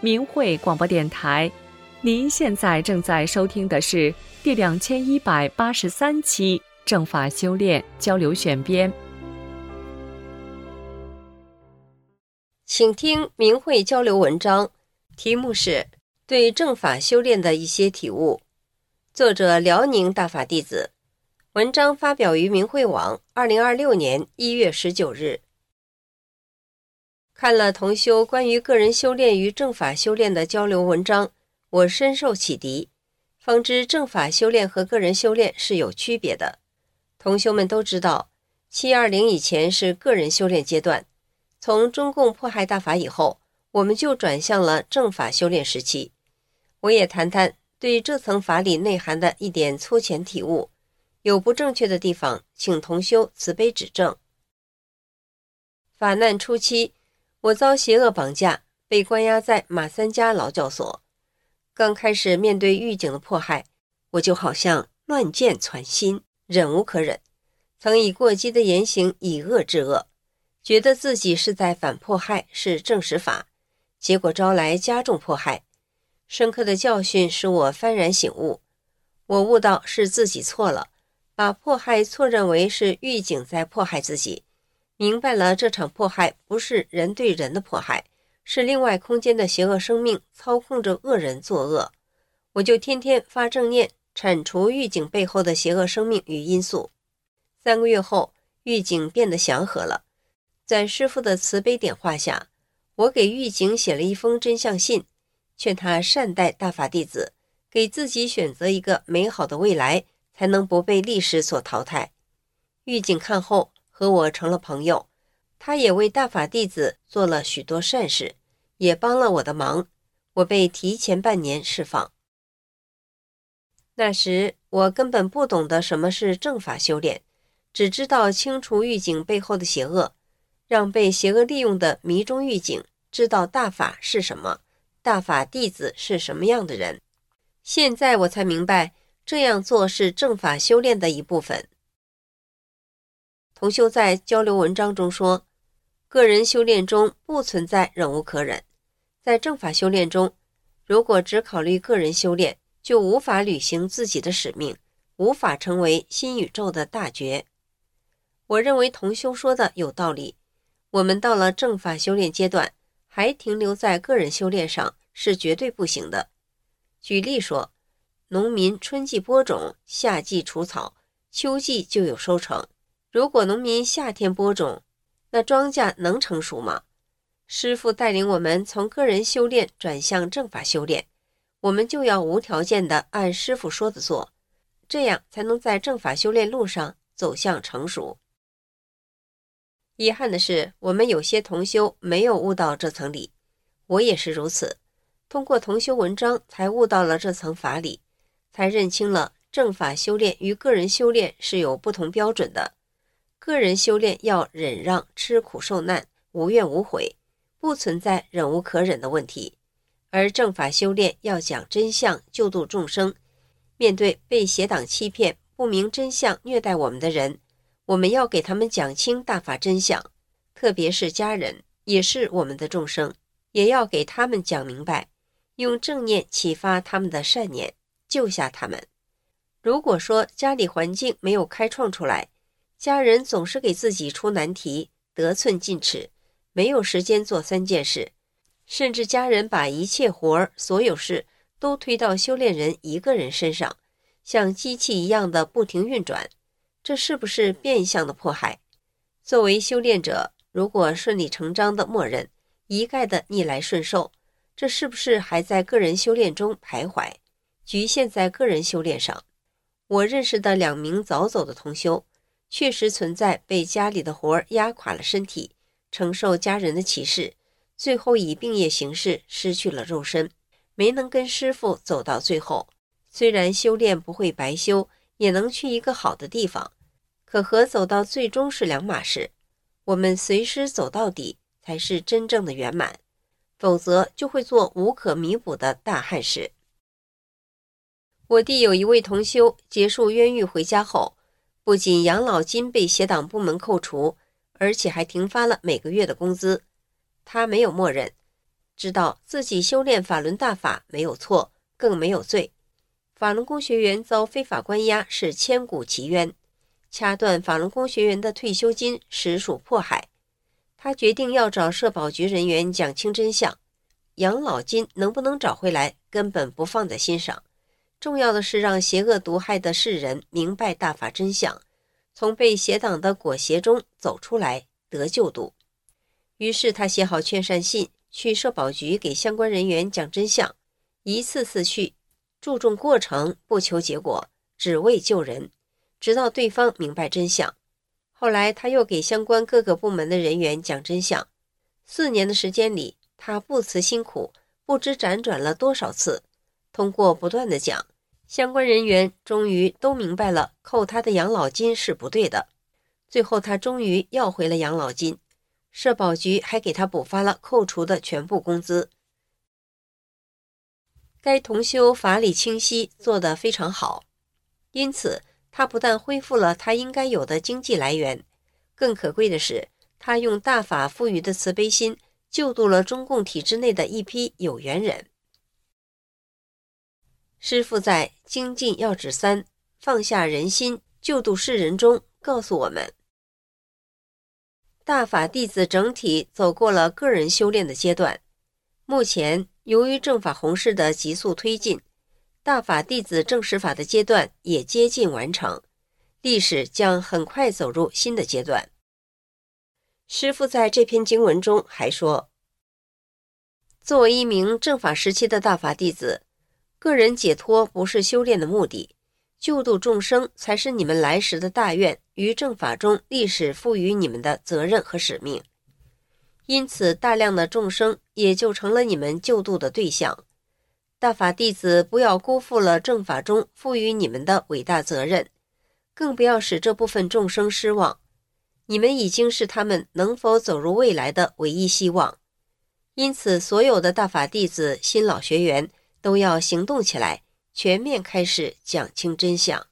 明慧广播电台。您现在正在收听的是第2183期正法修炼交流选编。 请听明慧交流文章，题目是对正法修炼的一些体悟，作者辽宁大法弟子，文章发表于明慧网2026年1月19日。看了同修关于个人修炼与正法修炼的交流文章，我深受启迪，方知正法修炼和个人修炼是有区别的。同修们都知道，720以前是个人修炼阶段，从中共迫害大法以后，我们就转向了正法修炼时期。我也谈谈对这层法理内涵的一点粗浅体悟，有不正确的地方，请同修慈悲指正。法难初期，我遭邪恶绑架，被关押在马三家劳教所。刚开始面对狱警的迫害，我就好像乱箭穿心，忍无可忍，曾以过激的言行以恶制恶，觉得自己是在反迫害，是正实法，结果招来加重迫害。深刻的教训使我幡然醒悟，我悟到是自己错了，把迫害错认为是狱警在迫害自己，明白了这场迫害不是人对人的迫害，是另外空间的邪恶生命操控着恶人作恶。我就天天发正念，铲除狱警背后的邪恶生命与因素。3个月后，狱警变得祥和了。在师父的慈悲点化下，我给狱警写了一封真相信，劝他善待大法弟子，给自己选择一个美好的未来，才能不被历史所淘汰。狱警看后和我成了朋友，他也为大法弟子做了许多善事，也帮了我的忙，我被提前半年释放。那时我根本不懂得什么是正法修炼，只知道清除狱警背后的邪恶，让被邪恶利用的迷中狱警知道大法是什么，大法弟子是什么样的人。现在我才明白，这样做是正法修炼的一部分。同修在交流文章中说，个人修炼中不存在忍无可忍。在正法修炼中，如果只考虑个人修炼，就无法履行自己的使命，无法成为新宇宙的大觉。我认为同修说的有道理，我们到了正法修炼阶段，还停留在个人修炼上是绝对不行的。举例说，农民春季播种，夏季除草，秋季就有收成。如果农民夏天播种，那庄稼能成熟吗？师父带领我们从个人修炼转向正法修炼，我们就要无条件的按师父说的做，这样才能在正法修炼路上走向成熟。遗憾的是，我们有些同修没有悟到这层理，我也是如此。通过同修文章才悟到了这层法理，才认清了正法修炼与个人修炼是有不同标准的。个人修炼要忍让、吃苦受难，无怨无悔，不存在忍无可忍的问题。而正法修炼要讲真相，救度众生。面对被邪党欺骗、不明真相虐待我们的人，我们要给他们讲清大法真相，特别是家人，也是我们的众生，也要给他们讲明白，用正念启发他们的善念，救下他们。如果说家里环境没有开创出来，家人总是给自己出难题，得寸进尺，没有时间做3件事，甚至家人把一切活儿、所有事都推到修炼人一个人身上，像机器一样的不停运转，这是不是变相的迫害？作为修炼者，如果顺理成章的默认，一概的逆来顺受，这是不是还在个人修炼中徘徊，局限在个人修炼上？我认识的2名早走的同修，确实存在被家里的活压垮了身体，承受家人的歧视，最后以病业形式失去了肉身，没能跟师父走到最后。虽然修炼不会白修，也能去一个好的地方，可和走到最终是2码事。我们随时走到底才是真正的圆满，否则就会做无可弥补的大憾事。我弟有一位同修结束冤狱回家后，不仅养老金被邪党部门扣除，而且还停发了每个月的工资。他没有默认， 知道自己修炼法轮大法没有错，更没有罪。法轮功学员遭非法关押是千古奇冤，掐断法轮功学员的退休金实属迫害。他决定要找社保局人员讲清真相，养老金能不能找回来根本不放在心上，重要的是让邪恶毒害的世人明白大法真相，从被邪党的裹挟中走出来，得救度。于是他写好劝善信，去社保局给相关人员讲真相，一次次去，注重过程，不求结果，只为救人，直到对方明白真相。后来他又给相关各个部门的人员讲真相，4年的时间里，他不辞辛苦，不知辗转了多少次，通过不断的讲，相关人员终于都明白了扣他的养老金是不对的。最后他终于要回了养老金，社保局还给他补发了扣除的全部工资。该同修法理清晰，做得非常好，因此他不但恢复了他应该有的经济来源，更可贵的是，他用大法赋予的慈悲心，救度了中共体制内的一批有缘人。师父在《精进要旨3：放下人心，救度世人》中告诉我们，大法弟子整体走过了个人修炼的阶段，目前由于正法弘誓的急速推进，大法弟子正实法的阶段也接近完成，历史将很快走入新的阶段。师父在这篇经文中还说，作为一名正法时期的大法弟子，个人解脱不是修炼的目的，救度众生才是你们来时的大愿与正法中历史赋予你们的责任和使命。因此大量的众生也就成了你们救度的对象。大法弟子不要辜负了正法中赋予你们的伟大责任，更不要使这部分众生失望。你们已经是他们能否走入未来的唯一希望。因此所有的大法弟子、新老学员都要行动起来，全面开始讲清真相。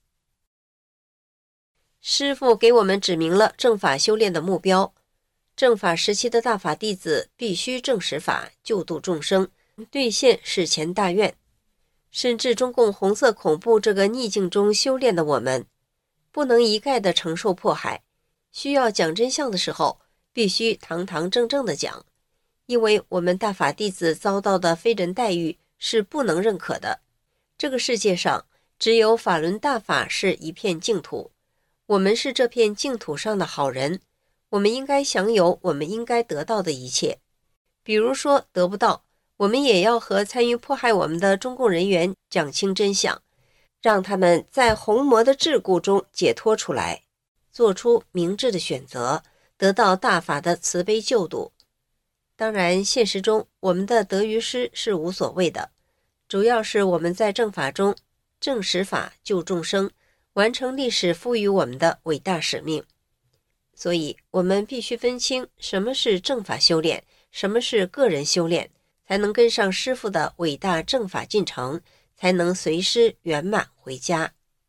师父给我们指明了正法修炼的目标，正法时期的大法弟子必须正实法，救度众生，兑现史前大愿。甚至中共红色恐怖这个逆境中修炼的我们，不能一概的承受迫害，需要讲真相的时候，必须堂堂正正的讲，因为我们大法弟子遭到的非人待遇是不能认可的。这个世界上只有法轮大法是一片净土，我们是这片净土上的好人，我们应该享有我们应该得到的一切。比如说得不到，我们也要和参与迫害我们的中共人员讲清真相，让他们在红魔的桎梏中解脱出来，做出明智的选择，得到大法的慈悲救度。当然现实中我们的得与失是无所谓的，主要是我们在正法中正实法救众生，完成历史赋予我们的伟大使命。所以我们必须分清什么是正法修炼，什么是个人修炼，才能跟上师父的伟大正法进程，才能随师圆满回家。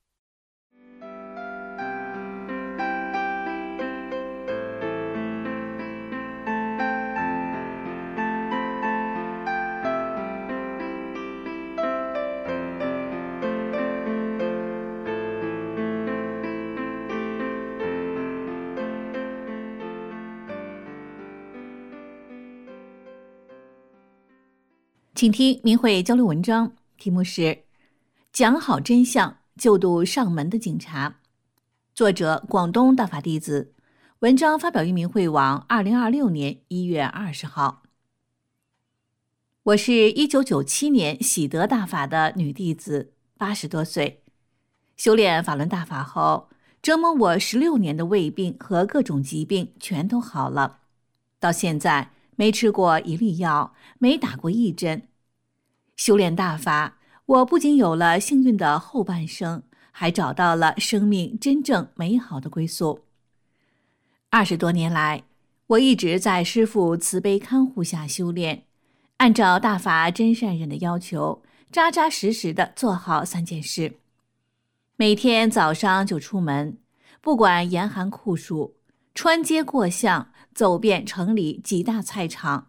请听明慧交流文章，题目是讲好真相，救度上门的警察。作者广东大法弟子，文章发表于明慧网2026年1月20号。我是1997年喜得大法的女弟子，80多岁，修炼法轮大法后，折磨我16年的胃病和各种疾病全都好了，到现在没吃过一粒药，没打过一针。修炼大法，我不仅有了幸运的后半生，还找到了生命真正美好的归宿。20多年来，我一直在师父慈悲看护下修炼，按照大法真善忍的要求，扎扎实实地做好3件事。每天早上就出门，不管严寒酷暑，穿街过巷，走遍城里几大菜场，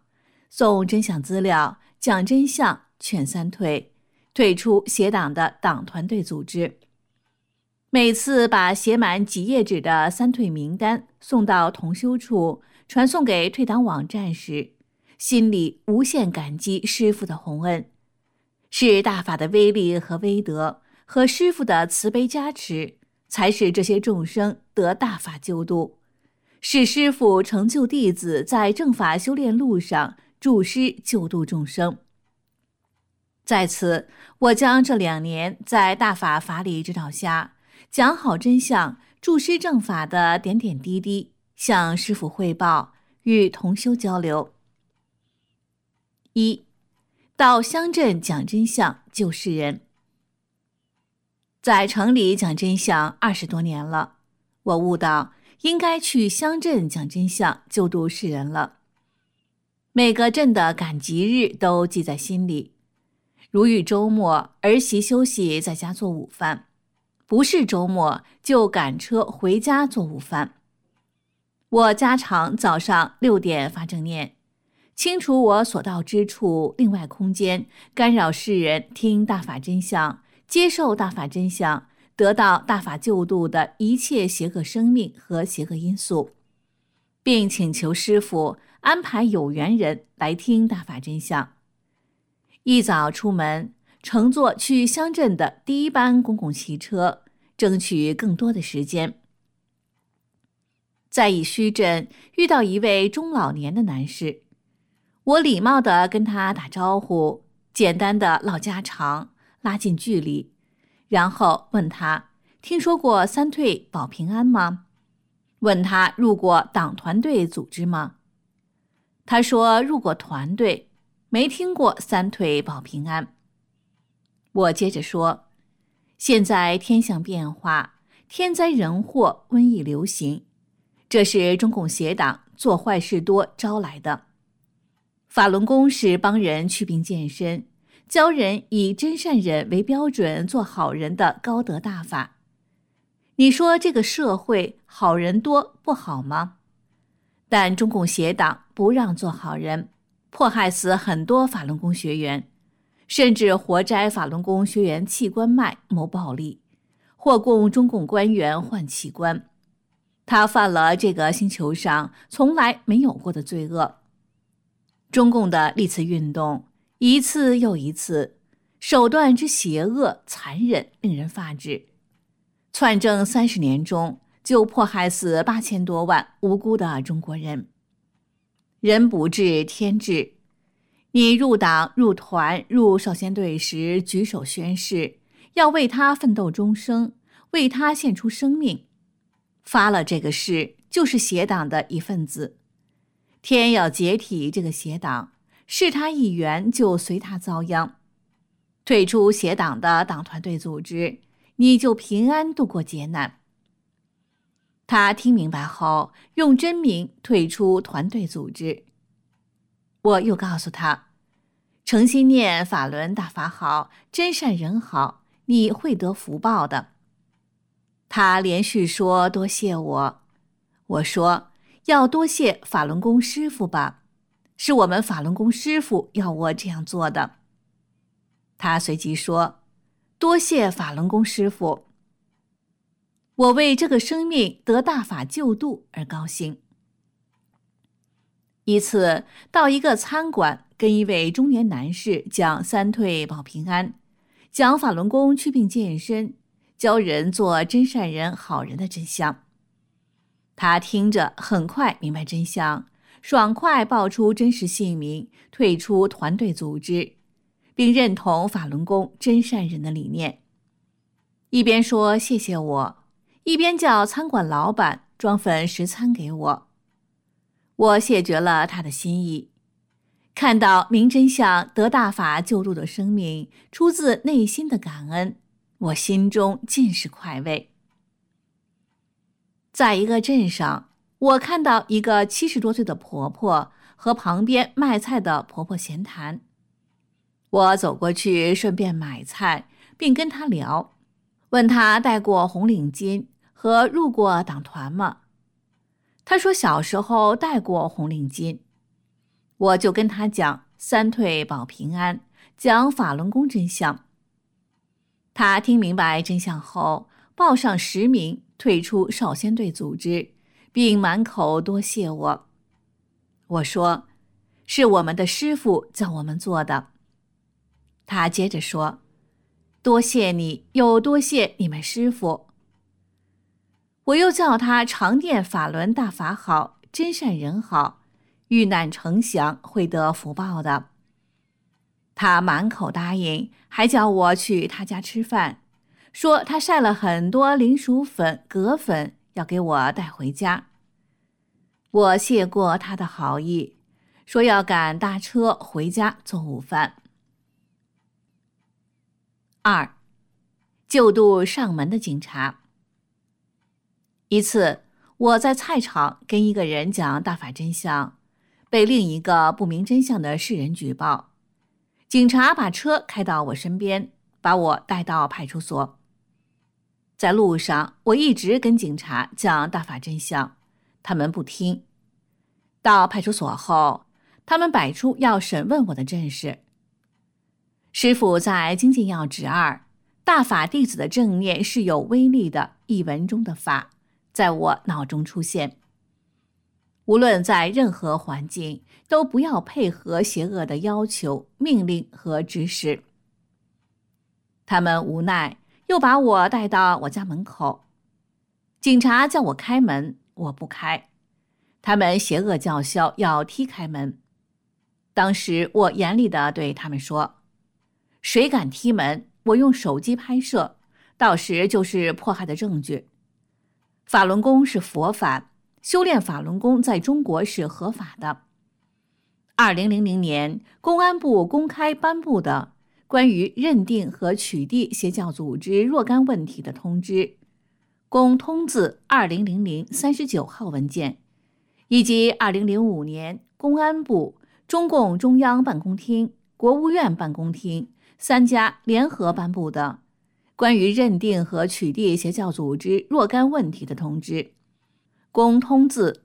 送真相资料，讲真相，劝三退，退出邪党的党团队组织。每次把写满几页纸的三退名单送到同修处，传送给退党网站时，心里无限感激师父的洪恩。是大法的威力和威德，和师父的慈悲加持，才使这些众生得大法救度，使师父成就弟子在正法修炼路上助师救度众生。在此，我将这2年在大法法理指导下讲好真相、助师正法的点点滴滴向师父汇报，与同修交流。1. 到乡镇讲真相，救世人。在城里讲真相20多年了，我悟到应该去乡镇讲真相，救度世人了。每个镇的赶集日都记在心里，如遇周末，儿媳休息在家做午饭，不是周末就赶车回家做午饭。我家常早上6点发正念，清除我所到之处另外空间，干扰世人听大法真相，接受大法真相，得到大法救度的一切邪恶生命和邪恶因素，并请求师父安排有缘人来听大法真相。一早出门，乘坐去乡镇的第1班公共汽车，争取更多的时间。在乙须镇遇到一位中老年的男士，我礼貌地跟他打招呼，简单的唠家常，拉近距离，然后问他听说过三退保平安吗？问他入过党团队组织吗？他说入过团队，没听过三退保平安。我接着说，现在天象变化，天灾人祸，瘟疫流行，这是中共邪党做坏事多招来的。法轮功是帮人祛病健身，教人以真善忍为标准做好人的高德大法。你说这个社会好人多不好吗？但中共邪党不让做好人，迫害死很多法轮功学员，甚至活摘法轮功学员器官脉谋暴利，或供中共官员换器官。他犯了这个星球上从来没有过的罪恶。中共的历次运动一次又一次，手段之邪恶残忍，令人发指。篡政30年中，就迫害死8000多万无辜的中国人。人不治天治，你入党、入团、入少先队时举手宣誓，要为他奋斗终生，为他献出生命。发了这个誓，就是邪党的一份子。天要解体这个邪党，是他一员就随他遭殃。退出邪党的党团队组织，你就平安度过劫难。他听明白后，用真名退出团队组织。我又告诉他，诚心念法轮大法好，真善人好，你会得福报的。他连续说多谢我。我说要多谢法轮功师父吧，是我们法轮功师父要我这样做的。他随即说多谢法轮功师父。我为这个生命得大法救度而高兴。一次到一个餐馆，跟一位中年男士讲三退保平安，讲法轮功祛病健身，教人做真善人好人的真相。他听着很快明白真相，爽快报出真实姓名，退出团队组织，并认同法轮功真善人的理念。一边说谢谢我，一边叫餐馆老板装份食餐给我。我谢绝了他的心意。看到明真相得大法救度的生命，出自内心的感恩，我心中尽是快慰。在一个镇上，我看到一个70多岁的婆婆和旁边卖菜的婆婆闲谈。我走过去顺便买菜，并跟她聊，问她戴过红领巾和入过党团吗？她说小时候戴过红领巾。 我就跟他讲三退保平安，讲法轮功真相。他听明白真相后，报上实名退出少先队组织，并满口多谢我。我说，是我们的师父叫我们做的。他接着说，多谢你，又多谢你们师父。我又叫他常念法轮大法好，真善人好，遇难成祥，会得福报的。他满口答应，还叫我去他家吃饭，说他晒了很多菱薯粉、葛粉，要给我带回家。我谢过他的好意，说要赶大车回家做午饭。2. 救度上门的警察。一次，我在菜场跟一个人讲大法真相，被另一个不明真相的世人举报。警察把车开到我身边，把我带到派出所。在路上，我一直跟警察讲大法真相，他们不听。到派出所后，他们摆出要审问我的阵势。师父在《精进要旨2》大法弟子的正念是有威力的一文中的法，在我脑中出现。无论在任何环境，都不要配合邪恶的要求、命令和指使。他们无奈，又把我带到我家门口。警察叫我开门，我不开。他们邪恶叫嚣，要踢开门。当时我严厉地对他们说，谁敢踢门，我用手机拍摄，到时就是迫害的证据。法轮功是佛法，修炼法轮功在中国是合法的。2000年，公安部公开颁布的关于认定和取缔邪教组织若干问题的通知，公通字200039号文件，以及2005年公安部、中共中央办公厅、国务院办公厅3家联合颁布的关于认定和取缔邪教组织若干问题的通知，公通字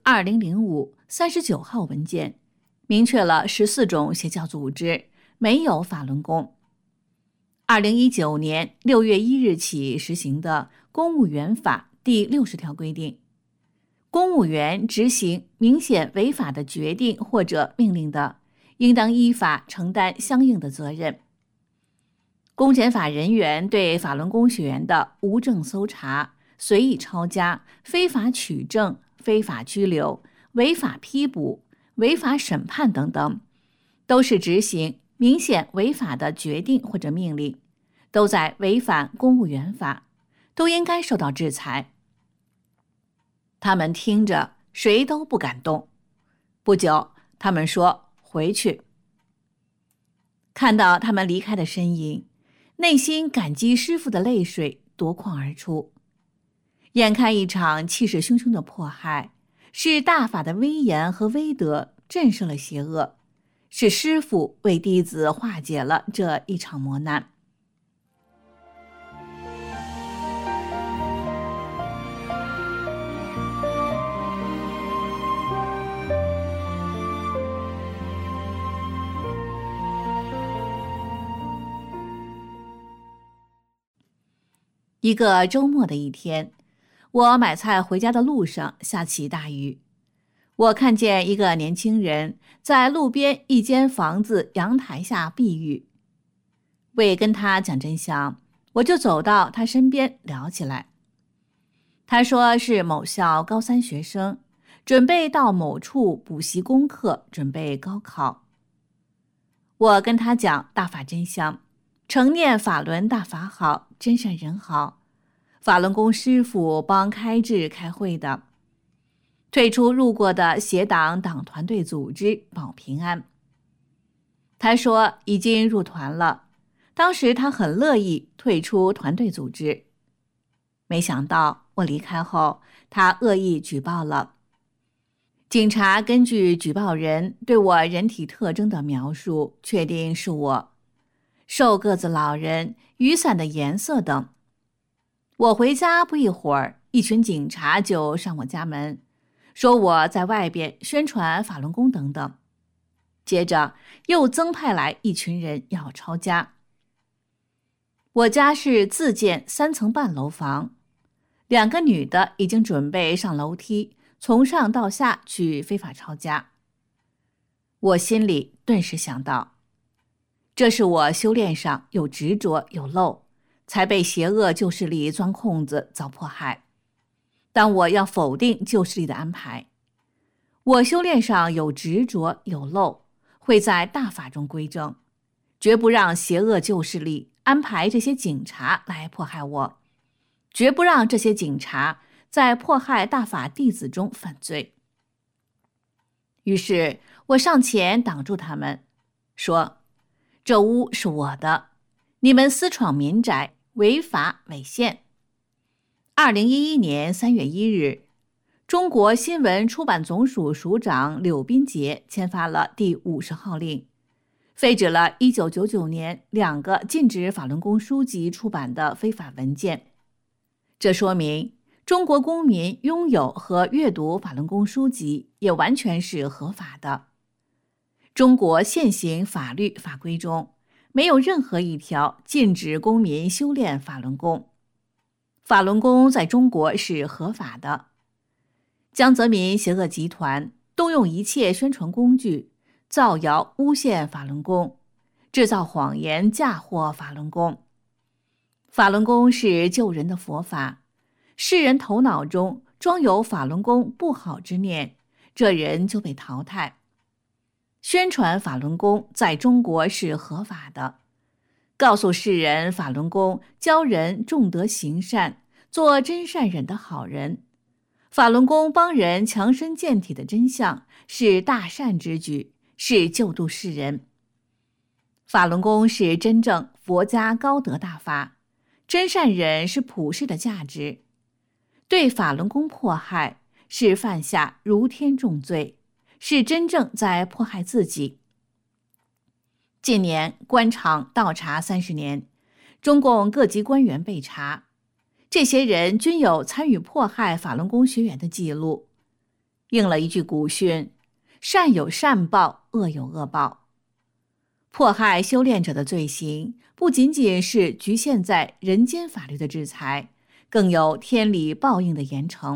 200539号文件，明确了14种邪教组织，没有法轮功。2019年6月1日起实行的公务员法第60条规定，公务员执行明显违法的决定或者命令的，应当依法承担相应的责任。公检法人员对法轮功学员的无证搜查、随意抄家、非法取证、非法拘留、违法批捕、违法审判等等，都是执行明显违法的决定或者命令，都在违反公务员法，都应该受到制裁。他们听着，谁都不敢动。不久，他们说回去。看到他们离开的身影，内心感激师父的泪水夺眶而出。眼看一场气势汹汹的迫害，是大法的威严和威德震慑了邪恶，是师父为弟子化解了这一场磨难。一个周末的一天，我买菜回家的路上下起大雨。我看见一个年轻人在路边一间房子阳台下避雨。为跟他讲真相，我就走到他身边聊起来。他说是某校高3学生，准备到某处补习功课，准备高考。我跟他讲大法真相，承念法轮大法好，真善人好，法轮功师父帮开智开会的，退出入过的邪党党团队组织保平安。他说已经入团了，当时他很乐意退出团队组织。没想到我离开后，他恶意举报了。警察根据举报人对我人体特征的描述，确定是我，瘦个子老人、雨伞的颜色等。我回家不一会儿，一群警察就上我家门，说我在外边宣传法轮功等等。 接着又增派来一群人要抄家。我家是自建3层半楼房，2个女的已经准备上楼梯，从上到下去非法抄家。我心里顿时想到，这是我修炼上有执着有漏，才被邪恶旧势力钻空子遭迫害。但我要否定旧势力的安排，我修炼上有执着有漏，会在大法中归正，绝不让邪恶旧势力安排这些警察来迫害我，绝不让这些警察在迫害大法弟子中犯罪。于是我上前挡住他们，说：这屋是我的，你们私闯民宅，违法违宪。2011年3月1日，中国新闻出版总署署长柳斌杰签发了第50号令，废止了1999年2个禁止法轮功书籍出版的非法文件。这说明中国公民拥有和阅读法轮功书籍也完全是合法的。中国现行法律法规中没有任何一条禁止公民修炼法轮功。法轮功在中国是合法的。江泽民邪恶集团动用一切宣传工具，造谣诬陷法轮功，制造谎言嫁祸法轮功。法轮功是救人的佛法，世人头脑中装有法轮功不好之念，这人就被淘汰。宣传法轮功在中国是合法的，告诉世人法轮功教人重德行善，做真善忍的好人。法轮功帮人强身健体的真相是大善之举，是救度世人。法轮功是真正佛家高德大法，真善忍是普世的价值。对法轮功迫害是犯下如天重罪，是真正在迫害自己。近年官场倒查30年，中共各级官员被查，这些人均有参与迫害法轮功学员的记录，应了一句古训：善有善报，恶有恶报。迫害修炼者的罪行不仅仅是局限在人间法律的制裁，更有天理报应的严惩。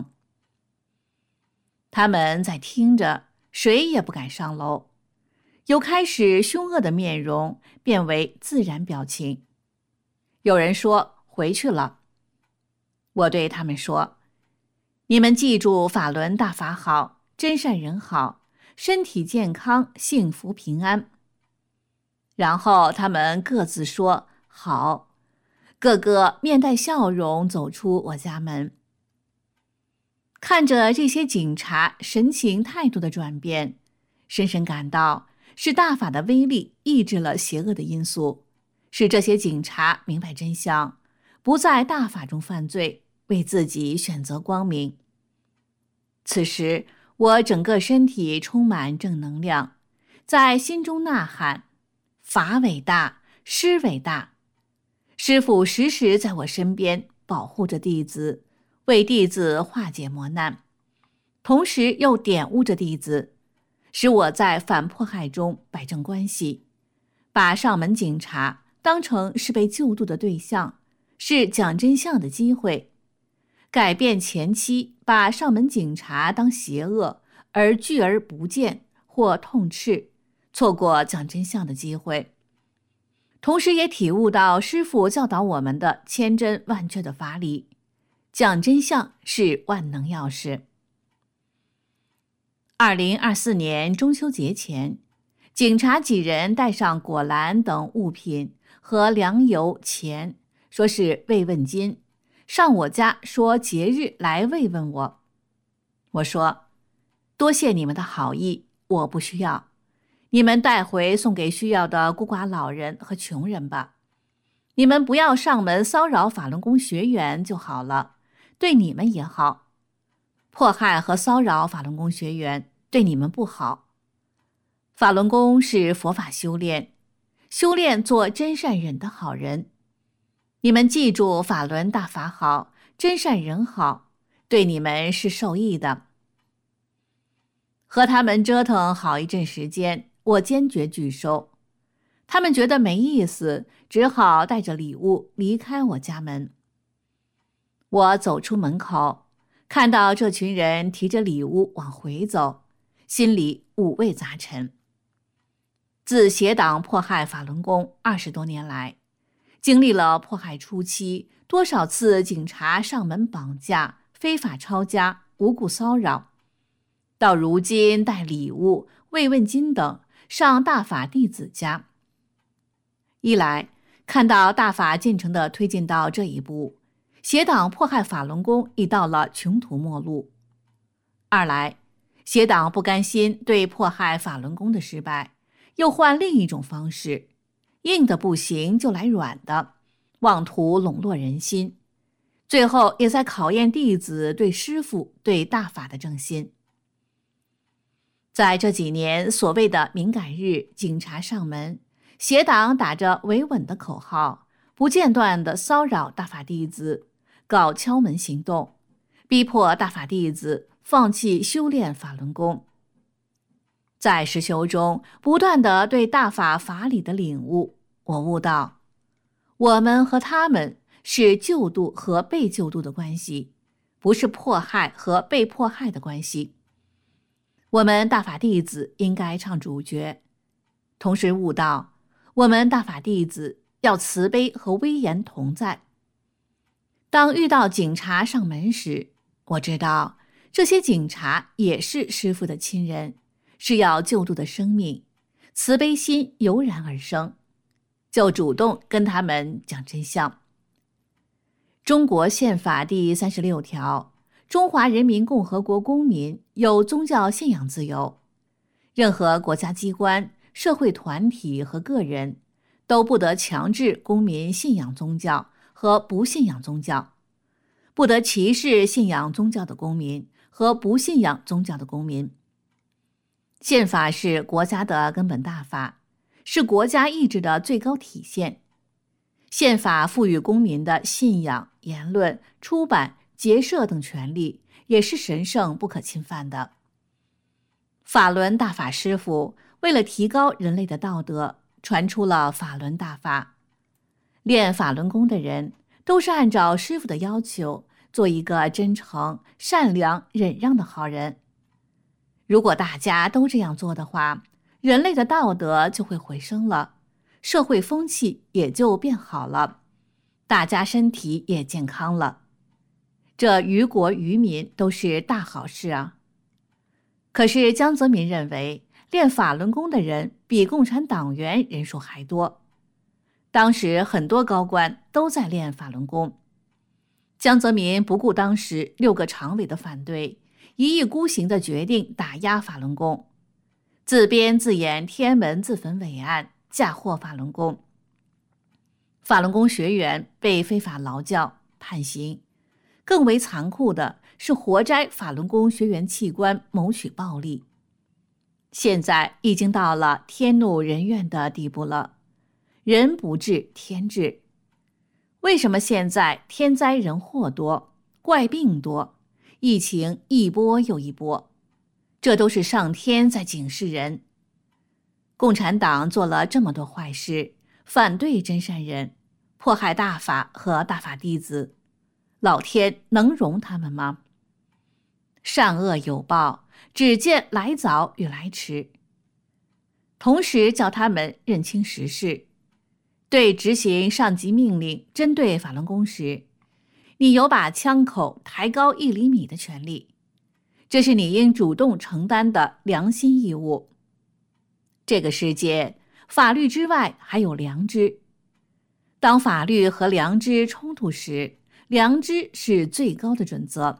他们在听着，谁也不敢上楼，由开始凶恶的面容变为自然表情。有人说回去了，我对他们说：你们记住法轮大法好，真善人好，身体健康，幸福平安。然后他们各自说好，个个面带笑容走出我家门。看着这些警察神情态度的转变，深深感到是大法的威力抑制了邪恶的因素，是这些警察明白真相，不在大法中犯罪，为自己选择光明。此时我整个身体充满正能量，在心中呐喊：法伟大，师伟大。师父时时在我身边保护着弟子，为弟子化解磨难，同时又点悟着弟子，使我在反迫害中摆正关系，把上门警察当成是被救度的对象，是讲真相的机会，改变前期把上门警察当邪恶而拒而不见或痛斥，错过讲真相的机会。同时也体悟到师父教导我们的千真万确的法理，讲真相是万能钥匙。2024年中秋节前，警察几人带上果篮等物品和粮油、钱，说是慰问金，上我家说节日来慰问我。我说：多谢你们的好意，我不需要，你们带回送给需要的孤寡老人和穷人吧。你们不要上门骚扰法轮功学员就好了，对你们也好。迫害和骚扰法轮功学员对你们不好。法轮功是佛法修炼，修炼做真善忍的好人。你们记住法轮大法好，真善人好，对你们是受益的。和他们折腾好一阵时间， 我坚决拒收。他们觉得没意思，只好带着礼物离开我家门。我走出门口，看到这群人提着礼物往回走，心里五味杂陈。自协党迫害法轮功20多年来，经历了迫害初期多少次警察上门绑架、非法抄家、无故骚扰，到如今带礼物、慰问金等上大法弟子家。一来看到大法进程地推进到这一步，协党迫害法轮功已到了穷途末路；二来协党不甘心对迫害法轮功的失败，又换另一种方式，硬的不行就来软的，妄图笼络人心，最后也在考验弟子对师父、对大法的正心。在这几年所谓的敏感日，警察上门，协党打着维稳的口号，不间断地骚扰大法弟子，搞敲门行动，逼迫大法弟子放弃修炼法轮功。在实修中不断地对大法法理的领悟，我悟到，我们和他们是救度和被救度的关系，不是迫害和被迫害的关系。我们大法弟子应该唱主角，同时悟到，我们大法弟子要慈悲和威严同在。当遇到警察上门时，我知道这些警察也是师父的亲人，是要救度的生命，慈悲心油然而生，就主动跟他们讲真相。中国宪法第36条，中华人民共和国公民有宗教信仰自由，任何国家机关、社会团体和个人都不得强制公民信仰宗教和不信仰宗教，不得歧视信仰宗教的公民和不信仰宗教的公民。宪法是国家的根本大法，是国家意志的最高体现。宪法赋予公民的信仰、言论、出版、结社等权利，也是神圣不可侵犯的。法轮大法师父为了提高人类的道德，传出了法轮大法。练法轮功的人都是按照师父的要求，做一个真诚、善良、忍让的好人。如果大家都这样做的话，人类的道德就会回升了，社会风气也就变好了，大家身体也健康了，这于国于民都是大好事啊。可是江泽民认为练法轮功的人比共产党员人数还多，当时很多高官都在练法轮功。江泽民不顾当时6个常委的反对，一意孤行地决定打压法轮功，自编自演天安门自焚伟案，嫁祸法轮功。法轮功学员被非法劳教、判刑，更为残酷的是活摘法轮功学员器官，谋取暴利。现在已经到了天怒人怨的地步了，人不治天治。为什么现在天灾人祸多，怪病多，疫情一波又一波？这都是上天在警示人。共产党做了这么多坏事，反对真善人，迫害大法和大法弟子，老天能容他们吗？善恶有报，只见来早与来迟。同时叫他们认清时事，对执行上级命令针对法轮功时，你有把枪口抬高1厘米的权利，这是你应主动承担的良心义务。这个世界，法律之外还有良知。当法律和良知冲突时，良知是最高的准则。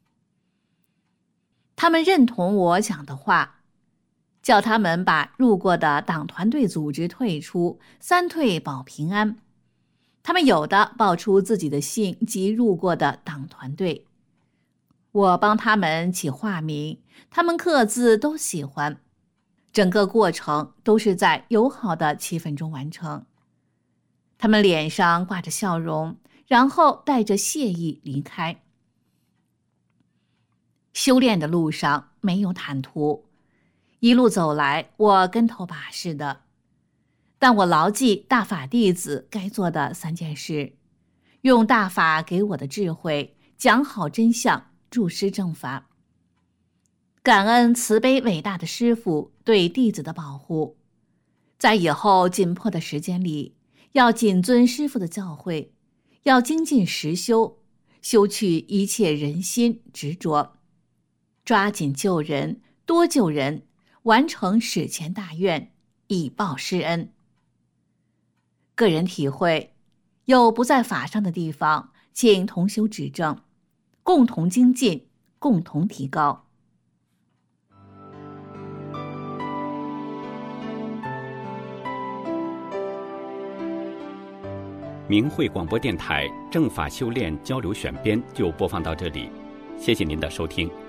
他们认同我讲的话，叫他们把入过的党团队组织退出，3退保平安。他们有的报出自己的姓及入过的党团队，我帮他们起化名，他们各自都喜欢，整个过程都是在友好的气氛中完成。他们脸上挂着笑容，然后带着谢意离开。修炼的路上没有坦途， 一路走来，我跟头把式的，但我牢记大法弟子该做的3件事，用大法给我的智慧，讲好真相，注师正法。感恩慈悲伟大的师父对弟子的保护，在以后紧迫的时间里，要谨遵师父的教诲，要精进实修，修去一切人心执着，抓紧救人，多救人，完成史前大愿，以报师恩。个人体会，有不在法上的地方，请同修指正，共同精进，共同提高。 明慧广播电台正法修炼交流选编就播放到这里，谢谢您的收听。